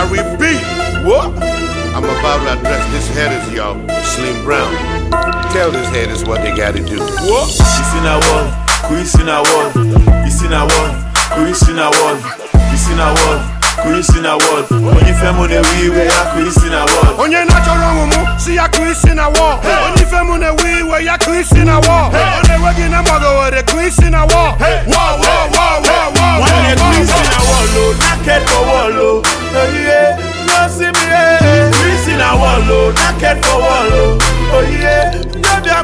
I repeat, what? I'm about to address this headers, y'all. Slim Brown. Tell these headers what they gotta do. What? It's in a wall, Chris in a wall. It's in a wall, Chris in a wall. It's in a wall, Chris in a wall. When you feel money, we wear Chris in a wall. On your natural room, see a Chris in a wall. On your family, we wear Chris in a wall. On the working a mugger with a Chris in a wall. Whoa, whoa, whoa, whoa, whoa. When you Chris in a wall, naked for wall, oh yeah, no see me, Chris in a wall, naked for wall, oh yeah, no be a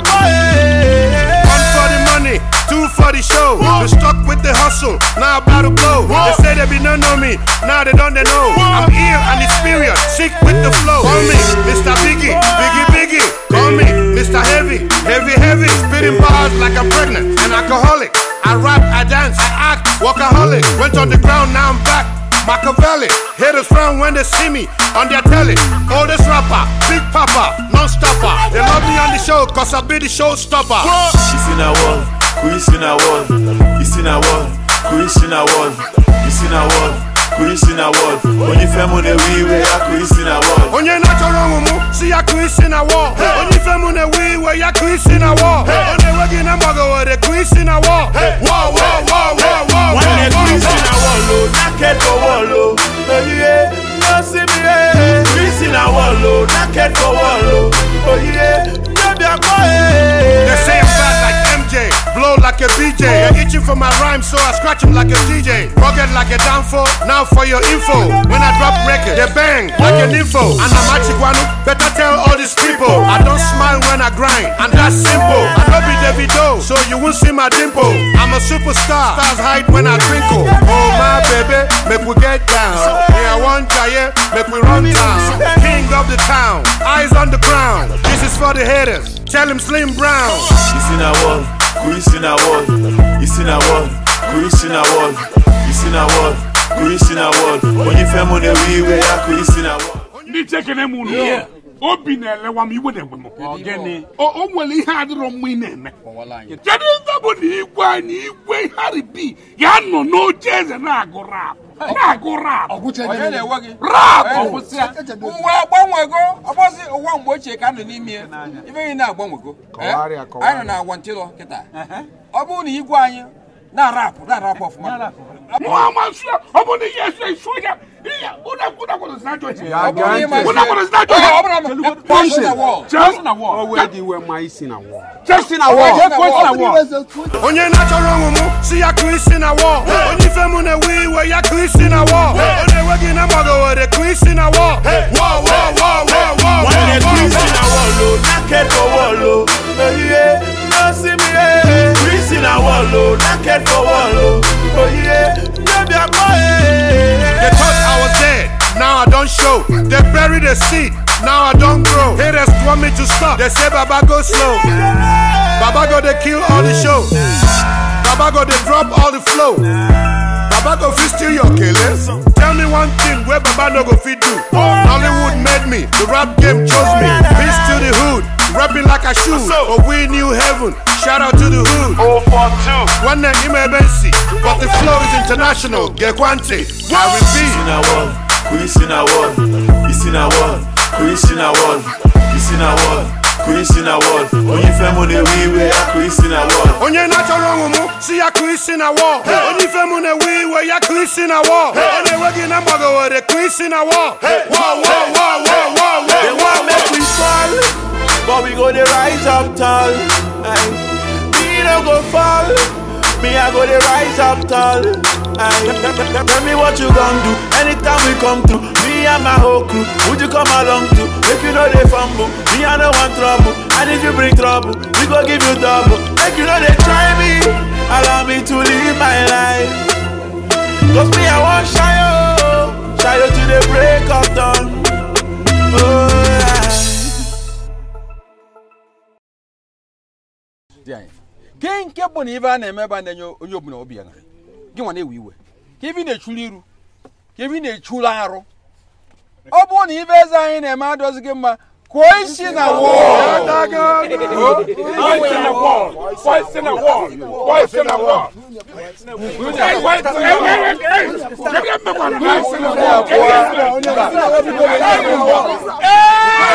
boy. One for the money, two for the show. They stuck with the hustle, now about to blow. They say they be no know me, now they don't know. I'm here and it's period, sick with the flow. Call me Mr. Biggie, Biggie, Biggie. Call me Mr. Heavy, Heavy, Heavy. Spitting bars like I'm pregnant, an alcoholic. I rap, I dance, I act, workaholic. Went on the ground, now I'm back. Machiavelli, haters frown when they see me on their telly. Oldest rapper, Big Papa, non-stopper. They love me on the show cause I be the showstopper. She's in a wall, Chris in a wall. It's in a wall, Chris in a wall. It's in a wall, Chris in a wall. When you feel money, we wear Chris in a wall. On your natural room, see a Chris in a wall. On your family, we wear Chris in a wall. On the working a mugger with a Chris in a wall. Whoa, whoa, whoa, whoa, whoa. When you Chris in a wall, naked for wall, oh yeah, no see me, Chris in a wall, naked for wall, oh yeah, no be a boy. They say I'm fat like MJ, blow like a BJ. They're itching for my rhyme, so I scratch them like a DJ. Rugged like a downfall, now for your info. When I drop record, they bang like an info. And I'm Achiguanu, better tell all these people I don't smile when I grind, and that's simple. I don't be Davido, so you won't see my dimple. I'm a superstar, stars hide when I twinkle. Oh my baby, make we get down. Yeah, I want Jaye, make we run town. King of the town, eyes on the ground. This is for the haters, tell him Slim Brown. It's in a wall, Chris in a wall. It's in a wall, Chris in a wall. It's in a wall, Chris in a wall. When you feel money, we wear Chris in a wall. Ni take them on. Yeah. Obi na lewa mi wo dem mo. Ogene. O nwele ihe adiro mu ina eme. Jadi ndabo ni igwa ni igwe hari bi. Ya no no jeze na agora. Na agora. Onye na wagi. Rap. Nwa gbanwego. Obosi owa mgbe ochie ka no n'imi. Ife yi na agbanwego. Anyị na agwantilo kita. Obu ni igwe anyị na rap ofuma. Mo amasu. Obu ni yesu suya. Yeah, una snatch it. Punch in a wall. Just in a wall. Oh, where do you wear mice in a wall? Just in a wall. On your natural room, see a Chris in a wall. On your family, we wear Chris in a wall. On the working a mugger with a Chris in a wall. Whoa, whoa, whoa, whoa, whoa. When you Chris in a wall, naked for wall, oh yeah, no see me, Chris in a wall, naked for wall, oh yeah, no be a boy. They thought I was dead, now I don't show. They buried the seed, now I don't grow. Haters want me to stop, they say Baba go slow. Baba go they kill all the show. Baba go they drop all the flow. Baba go fit steal your killers. Tell me one thing where Baba no go fit do. Hollywood made me, the rap game chose me. Peace to the hood, rapping like I shoot. Oh, we knew heaven, shout out to the hood. 042. One name emergency, but the flow is international. Get quantity, I repeat. In a wall, Chris in a wall. It's in a wall, Chris in a wall. It's in a wall, Chris in a wall. When you feel money, we wear Chris in a wall. On your natural room, see a Chris in a wall. On your family, we wear Chris in a wall. On the working a mugger with a Chris in a wall. Whoa, whoa, whoa, whoa, whoa, whoa. They want make we fall, but we go to rise up tall. Me no go fall, me I go to rise up tall. Tell me what you gon' do anytime we come through. Me and my whole crew, would you come along too? Make you know they fumble, me I don't want trouble. And if you bring trouble, we go give you double. Make you know they try me, allow me to live my life. Cause me I want shy to the break of dawn. King kebo ni iva na emeba na onyobu na obia na. Gi wan ewiwe. Kevi na chuliru. Kevi na chularu. Obu ni iva za anyị na ema adozi gị mma. Voice in a wall. Voice in a wall. Voice in a wall. Voice in a wall. Voice in a wall.